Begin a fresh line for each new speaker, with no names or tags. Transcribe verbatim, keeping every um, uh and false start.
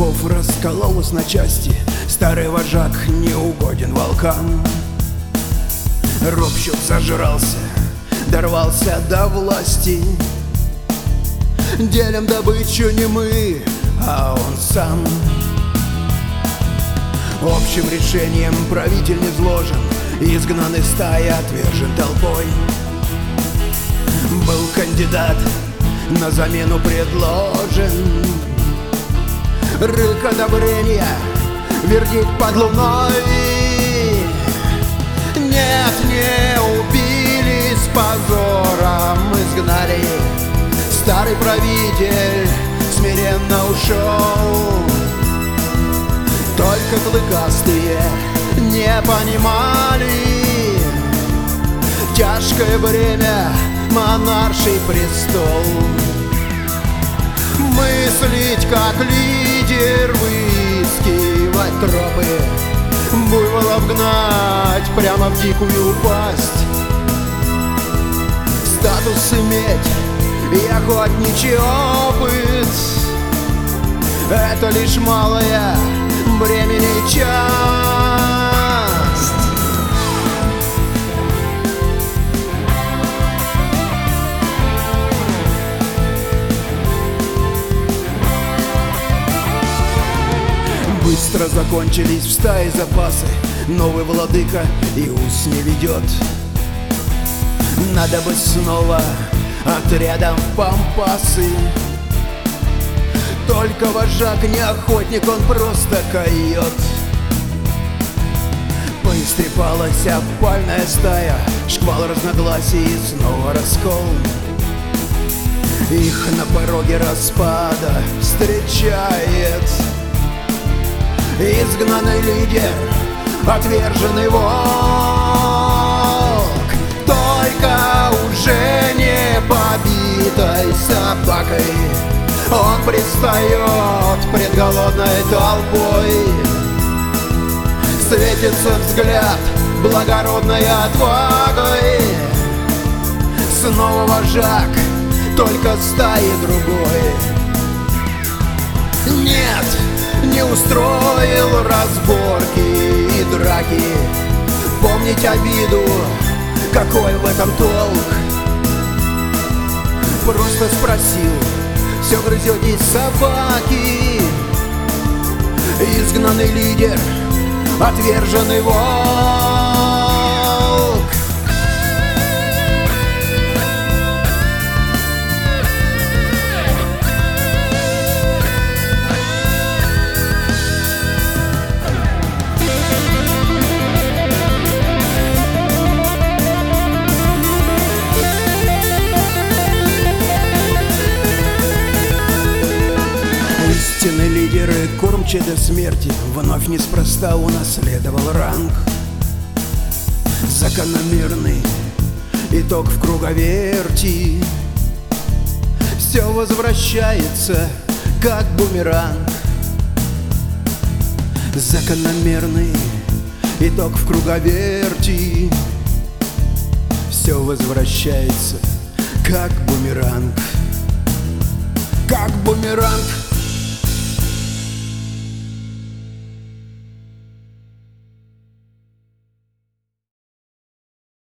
казаков раскололось на части, старый вожак не угоден волкам. Ропщик зажрался, дорвался до власти. Делим добычу не мы, а он сам. Общим решением правитель не зложен, изгнан из стаи, отвержен толпой. Был кандидат, на замену предложен. Рык одобрения, вердикт под луной. Нет, не убили, с позором изгнали. Старый правитель смиренно ушел. Только клыкастые не понимали тяжкое бремя монарший престол. Мыслить как лидер, выискивать тропы, буйволов гнать прямо в дикую пасть. Статус иметь и охотничий опыт — это лишь малая времени часть. Быстро закончились в стае запасы, новый владыка и ус не ведет. Надо бы снова отрядом в пампасы. Только вожак не охотник, он просто койот. Поистрепалась опальная стая, шквал разногласий и снова раскол. Их на пороге распада встречает изгнанный лидер, отверженный волк. Только уже не побитой собакой он предстает пред голодной толпой. Светится взгляд благородной отвагой. Снова вожак, только стаи другой. Нет, не устроил разборки и драки. Помнить обиду, какой в этом толк? Просто спросил: все грызетесь собаки? Изгнанный лидер, отверженный волк. Истинные лидеры, кормчи до смерти, вновь неспроста унаследовал ранг. Закономерный итог в круговерти. Все возвращается, как бумеранг. Закономерный итог в круговерти. Все возвращается, как бумеранг. Как бумеранг.